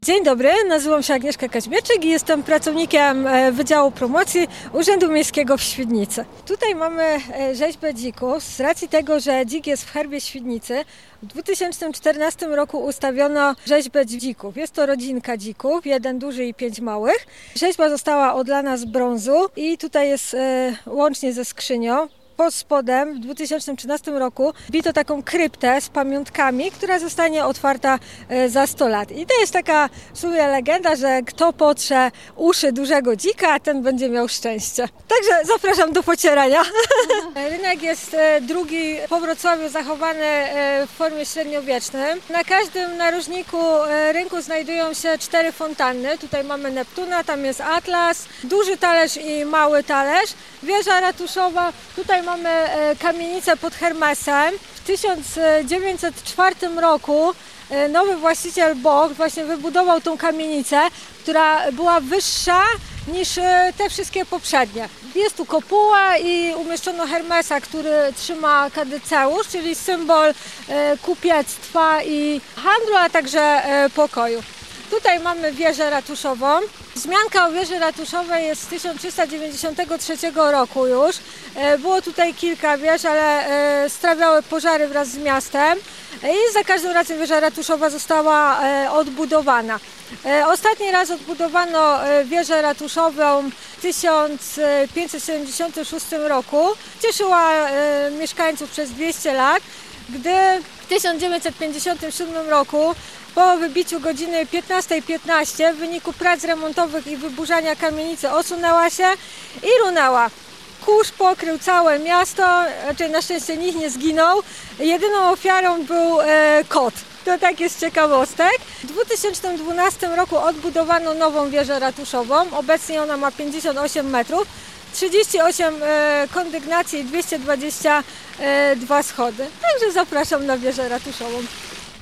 Dzień dobry, nazywam się Agnieszka Kaźmierczyk i jestem pracownikiem Wydziału Promocji Urzędu Miejskiego w Świdnicy. Tutaj mamy rzeźbę dzików. Z racji tego, że dzik jest w herbie Świdnicy, w 2014 roku ustawiono rzeźbę dzików. Jest to rodzinka dzików, 1 duży i 5 małych. Rzeźba została odlana z brązu i tutaj jest łącznie ze skrzynią. Pod spodem w 2013 roku wbito taką kryptę z pamiątkami, która zostanie otwarta za 100 lat. I to jest taka w sumie legenda, że kto potrze uszy dużego dzika, ten będzie miał szczęście. Także zapraszam do pocierania. Rynek jest drugi po Wrocławiu zachowany w formie średniowiecznej. Na każdym narożniku rynku znajdują się 4 fontanny. Tutaj mamy Neptuna, tam jest Atlas, duży talerz i mały talerz, wieża ratuszowa. Tutaj mamy kamienicę pod Hermesem. W 1904 roku nowy właściciel Boch właśnie wybudował tą kamienicę, która była wyższa niż te wszystkie poprzednie. Jest tu kopuła i umieszczono Hermesa, który trzyma kadyceusz, czyli symbol kupiectwa i handlu, a także pokoju. Tutaj mamy wieżę ratuszową. Wzmianka o wieży ratuszowej jest z 1393 roku już. Było tutaj kilka wież, ale strawiały pożary wraz z miastem i za każdym razem wieża ratuszowa została odbudowana. Ostatni raz odbudowano wieżę ratuszową w 1576 roku. Cieszyła mieszkańców przez 200 lat, gdy w 1957 roku po wybiciu godziny 15:15 w wyniku prac remontowych i wyburzania kamienicy osunęła się i runęła. Kurz pokrył całe miasto, na szczęście nikt nie zginął. Jedyną ofiarą był kot. To tak jest ciekawostek. W 2012 roku odbudowano nową wieżę ratuszową. Obecnie ona ma 58 metrów, 38 kondygnacji i 222 schody. Także zapraszam na wieżę ratuszową.